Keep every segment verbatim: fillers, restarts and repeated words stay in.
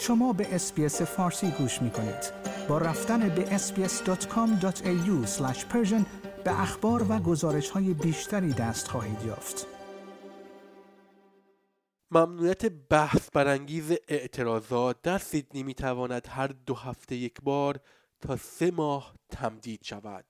شما به اس‌بی‌اس فارسی گوش می‌کنید. با رفتن به اس بی اس دات کام دات ای یو اسلش پرشن به اخبار و گزارش‌های بیشتری دست خواهید یافت. ممنوعیت بحث برانگیز اعتراضات در سیدنی می‌تواند هر دو هفته یک بار تا سه ماه تمدید شود.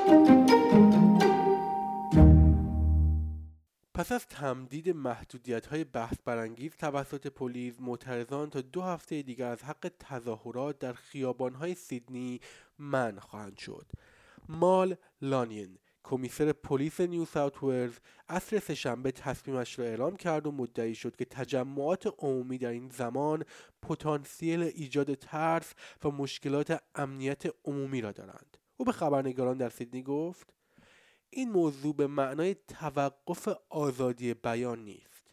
پس از تمدید محدودیت‌های بحث برانگیز توسط پلیس، معترضان تا دو هفته دیگر از حق تظاهرات در خیابان‌های سیدنی منع خواهند شد. مال لانین، کمیسر پلیس نیو ساوت ولز، عصر سه‌شنبه تصمیمش را اعلام کرد و مدعی شد که تجمعات عمومی در این زمان پتانسیل ایجاد ترس و مشکلات امنیت عمومی را دارند. او به خبرنگاران در سیدنی گفت: این موضوع به معنای توقف آزادی بیان نیست،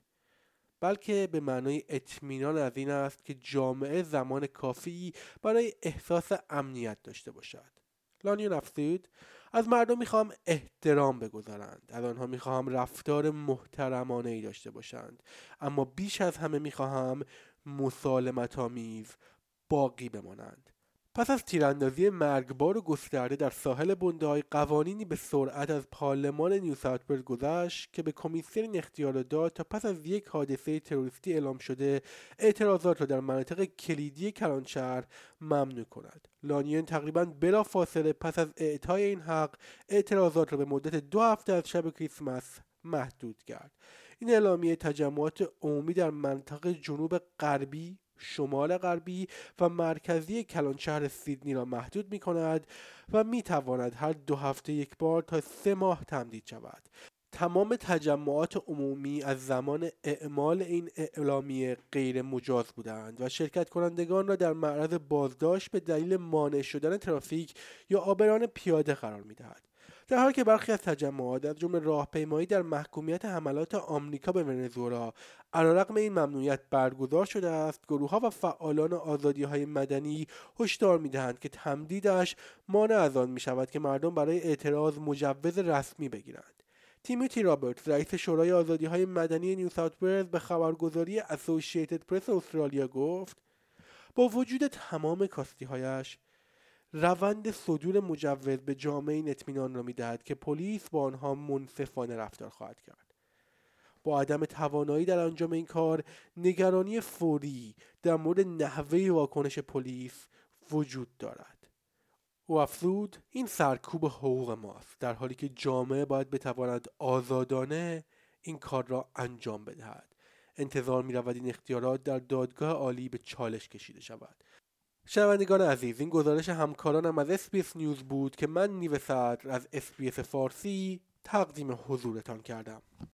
بلکه به معنای اطمینان از این است که جامعه زمان کافی برای احساس امنیت داشته باشد. لانیون افزود: از مردم میخواهم احترام بگذارند، از آنها میخواهم رفتار محترمانه ای داشته باشند، اما بیش از همه میخواهم مسالمت آمیز باقی بمانند. پس از تیراندازی مرگبار و گسترده در ساحل بوندای، قوانینی به سرعت از پارلمان نیو ساوت ولز گذشت که به کمیسیون این اختیار داد تا پس از یک حادثه تروریستی اعلام شده اعتراضات را در مناطق کلیدی کلانشهر ممنوع کند. لانیون تقریباً بلافاصله پس از اعطای این حق اعتراضات را به مدت دو هفته از شب کریسمس محدود کرد. این اعلامیه تجمعات عمومی در منطقه جنوب غربی، شمال غربی و مرکزی کلانشهر سیدنی را محدود می کند و می تواند هر دو هفته یک بار تا سه ماه تمدید شود. تمام تجمعات عمومی از زمان اعمال این اعلامیه غیر مجاز بودند و شرکت کنندگان را در معرض بازداشت به دلیل مانع شدن ترافیک یا عابران پیاده قرار می دهد. در حالی که برخی از تجمعات از جمله راهپیمایی در محکومیت حملات آمریکا به ونزوئلا علیرغم این ممنوعیت برگزار شده است، گروه‌ها و فعالان آزادی‌های مدنی هشدار می‌دهند که تمدیدش مانع از آن می‌شود که مردم برای اعتراض مجوز رسمی بگیرند. تیموتی رابرتس، رئیس شورای آزادی‌های مدنی نیو ساوت ولز، به خبرگزاری اسوسییتد پرس استرالیا گفت: با وجود تمام کاستی‌هایش، روند صدور مجوز به جامعه این اطمینان را می‌دهد که پلیس با آنها منصفانه رفتار خواهد کرد. با عدم توانایی در انجام این کار، نگرانی فوری در مورد نحوه واکنش پلیس وجود دارد. او افزود: این سرکوب حقوق ماست، در حالی که جامعه باید بتواند آزادانه این کار را انجام بدهد. انتظار می‌رود این اختیارات در دادگاه عالی به چالش کشیده شود. شنوندگان عزیز، این گزارش همکارانم از اس بی اس نیوز بود که من نیو صدر از اس بی اس فارسی تقدیم حضورتان کردم.